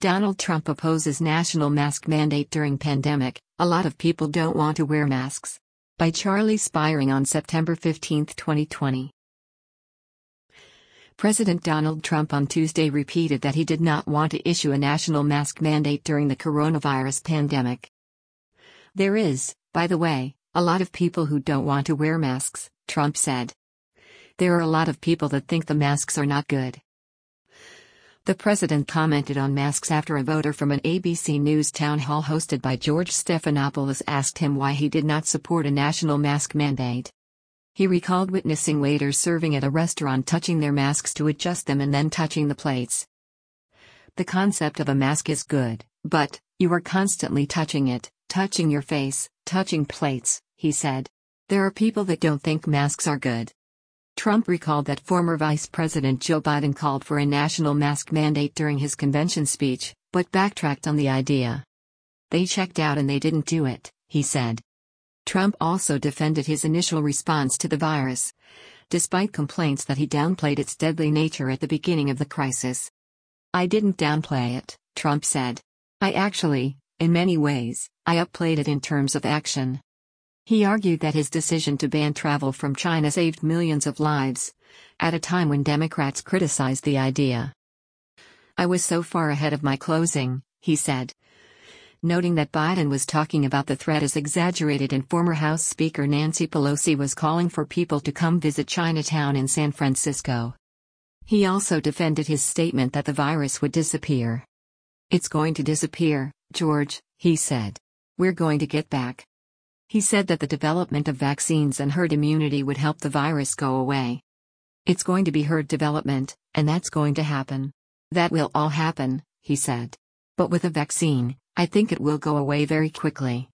Donald Trump opposes national mask mandate during pandemic. A lot of people don't want to wear masks. By Charlie Spiring on September 15, 2020. President Donald Trump on Tuesday repeated that he did not want to issue a national mask mandate during the coronavirus pandemic. There is, by the way, a lot of people who don't want to wear masks, Trump said. There are a lot of people that think the masks are not good. The president commented on masks after a voter from an ABC News town hall hosted by George Stephanopoulos asked him why he did not support a national mask mandate. He recalled witnessing waiters serving at a restaurant touching their masks to adjust them and then touching the plates. The concept of a mask is good, but you are constantly touching it, touching your face, touching plates, he said. There are people that don't think masks are good. Trump recalled that former Vice President Joe Biden called for a national mask mandate during his convention speech, but backtracked on the idea. They checked out and they didn't do it, he said. Trump also defended his initial response to the virus, despite complaints that he downplayed its deadly nature at the beginning of the crisis. I didn't downplay it, Trump said. I actually, in many ways, I upplayed it in terms of action. He argued that his decision to ban travel from China saved millions of lives, at a time when Democrats criticized the idea. I was so far ahead of my closing, he said. Noting that Biden was talking about the threat as exaggerated and former House Speaker Nancy Pelosi was calling for people to come visit Chinatown in San Francisco. He also defended his statement that the virus would disappear. It's going to disappear, George, he said. We're going to get back. He said that the development of vaccines and herd immunity would help the virus go away. It's going to be herd development, and that's going to happen. That will all happen, he said. But with a vaccine, I think it will go away very quickly.